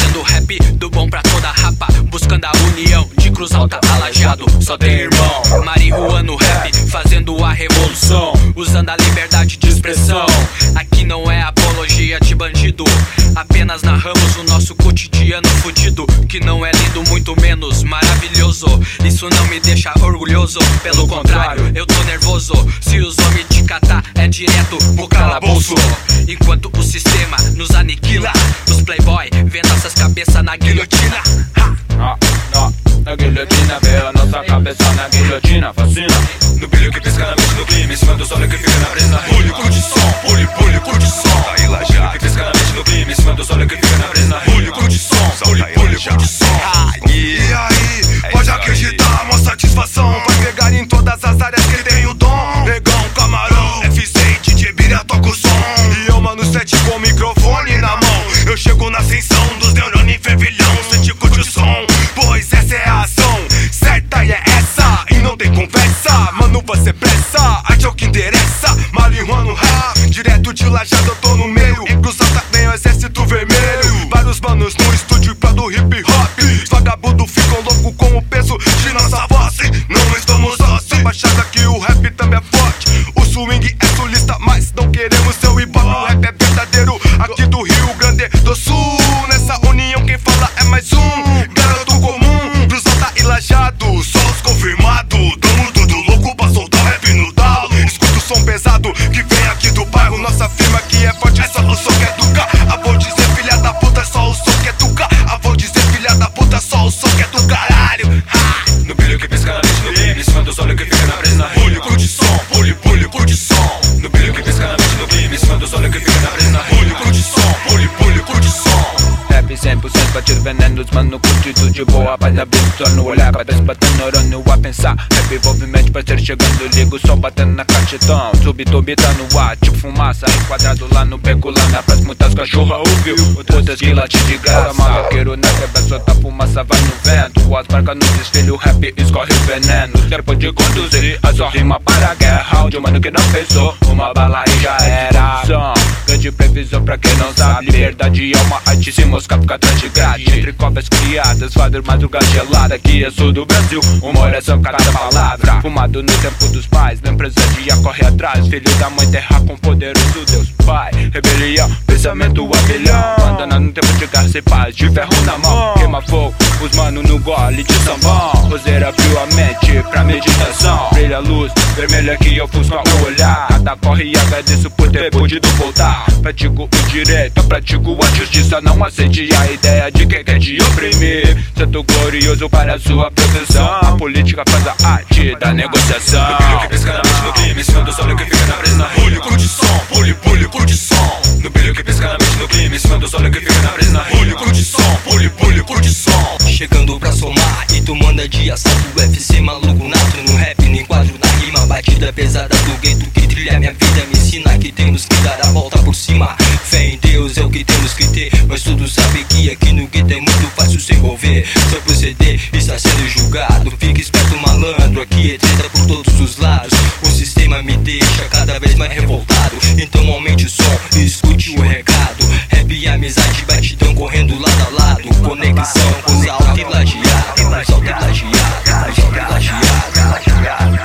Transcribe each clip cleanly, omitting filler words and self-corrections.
Levando rap do bom pra toda rapa, buscando a união de Cruz Alta a Lajeado. Só tem irmão, marihuana rap, fazendo a revolução, usando a liberdade de expressão. Aqui não é apologia de bandido, apenas narramos o nosso cotidiano fudido, que não é lindo, muito menos maravilhoso. Isso não me deixa orgulhoso, pelo contrário, eu tô nervoso. Se os homens te catar, é direto pro calabouço. Enquanto o sistema nos aniquila, os playboy vê nossas cabeças na guilhotina. Na guilhotina, vê a nossa cabeça na guilhotina, fascina. No brilho que pisca na mente, no clima, em cima do sol que fica na brisa. Pule, curte som, pule, curte som. Tá aí Lajeado. Que pisca na mente, no clima, em cima do sol que fica na brisa. Pule, curte som, pule, curte som. E aí, pode acreditar, mó satisfação. Vai pegar em todas as áreas que tem o dom. Negão, camarão, FC, DJ Bira, toca o som. E eu, mano, 7 com o microfone na mão. Eu chego na ascensão dos neurônios em fervilhão. Sente, curte o som, pois essa é a ação certa e é essa, e não tem conversa. Mano, você pressa, arte é o que interessa. Marihuana rap, direto de Lajeado eu tô no meio. Em Cruz Alta vem o exército vermelho. Vários manos no estúdio pra do hip hop. Os vagabundos ficam loucos com o peso de nossa voz. Não estamos só, só baixada que o rap também é forte. O swing é sulista, mas não queremos seu hip hop. O rap é verdadeiro, aqui do Rio Grande do Sul. Nessa união quem fala é mais um garoto comum. Cruz Alta e Lajeado, só os confirmados. Tamo tudo louco pra soltar rap no talo. Escuta o som pesado que vem aqui do bairro. Nossa firma que é forte, é só o som que é tuca. Ah, vou dizer filha da puta, é só o som que é tuca. Ah, vou dizer filha da puta, só o som que é do caralho. No brilho que pisca na mente, no clima, em cima do sol que fica na brisa. Pule, curte som, pule, curte som. No brilho que pisca na mente, no clima, em cima do sol que fica na brisa. Pule, curte som, pule, curte som. Rap 100% batido venenos, mano, curtido de boa. Paz abrindo só no olhar, cabeça batendo neurônio a pensar. Rap envolvimento, parceiro chegando, liga o som batendo na caixetão. Subtube tá no ar, tipo fumaça, enquadrado lá no beco, lá na praça, muitas cachorra ouviu. Outras que late de graça, maloqueiro na quebra, solta fumaça, vai no vento. As marcas no desfile, o rap escorre o veneno. Tempo de conduzir, a só rima para a guerra. De um mano que não pensou, uma bala e já era. Grande previsão pra quem não sabe, liberdade é uma arte, se moscar fica atrás de grade. Entre covas criadas, fazer madrugada gelada. Aqui é sul do Brasil, uma oração cada palavra. Fumado no tempo dos pais, na empresa dia corre atrás. Filho da mãe terra com poderoso Deus Pai. Rebelião, pensamento a milhão. Andando no tempo de garça e paz, de ferro na mão. Queima fogo, os mano no gole de sambão. Roseira abriu a mente pra meditação. Brilha a luz, vermelha que ofusca o olhar. Cada corre e agradeço por ter podido voltar. Pratico o direito, pratico a justiça. Não aceite a ideia de quem quer te oprimir. Santo glorioso para a sua proteção. A política faz a arte da negociação. No brilho que pisca na mente, no clima, em cima do sol que fica na brisa. Pule, curte som, pule, curte som. No brilho que pisca na mente, no clima, em cima do sol que fica na brisa. Pule, curte som, pule, curte som. Chegando pra somar e tu manda de assalto. UFC maluco nato no rap, no enquadro na rima. Batida pesada do gueto que trilha minha vida. Me ensina que temos que dar a volta por cima. Fé em Deus é o que temos que ter, mas todos sabem que aqui no gueto é muito fácil se envolver. Seu proceder está sendo julgado, fica esperto malandro. Aqui é treta por todos os lados. O sistema me deixa cada vez mais revoltado. Então aumente o som e escute o recado. Rap e amizade, batidão correndo lado a lado. Conexão com os altos e Lajeado. Cruz Alta e Lajeado, Cruz Alta e Lajeado.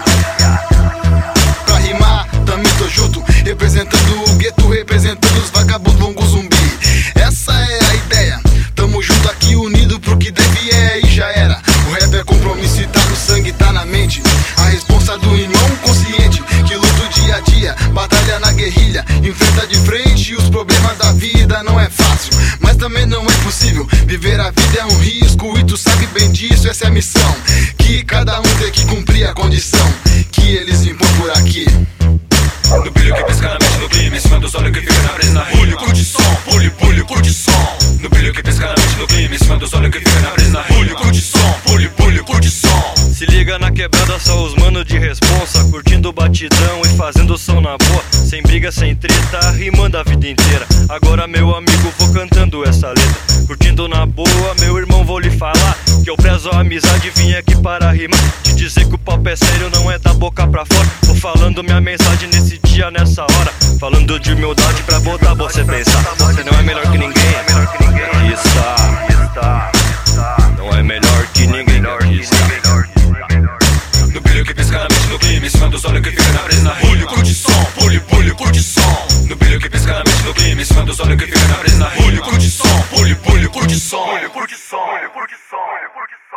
Pra rimar, também tô junto, representando o gueto, representando os vagabundos longo zumbi. Essa é a ideia, tamo junto aqui unido pro que deve é e já era. O rap é compromisso e tá no sangue, tá na mente. A responsa do irmão consciente que luta o dia a dia, batalha na guerrilha, enfrenta de frente os problemas da vida. Não é fácil, mas também não é possível. Viver a vida é um risco e tu sabe bem disso. Essa é a missão, que cada um tem que cumprir a condição que eles impõem por aqui. No brilho que pisca na mente, no clima, em cima do sol que fica na brisa. Pule, curte som, pule, curte som. No brilho que pisca na mente, no clima, em cima do sol que fica na brisa. Pule, curte som, pule, curte som. Se liga na quebrada, só os manos de responsa, curtindo o batidão e fazendo som na boa. Sem briga, sem treta, rimando a vida inteira. Agora meu amigo, vou cantando essa letra. Curtindo na boa, meu irmão, vou lhe falar que eu prezo a amizade, vim aqui para rimar. Te dizer que o papo é sério, não é da boca pra fora. Vou falando minha mensagem nesse dia, nessa hora. Falando de humildade pra botar você pensar. Você não é melhor que ninguém, é melhor que ninguém. Isso. curte som, curte som, curte som.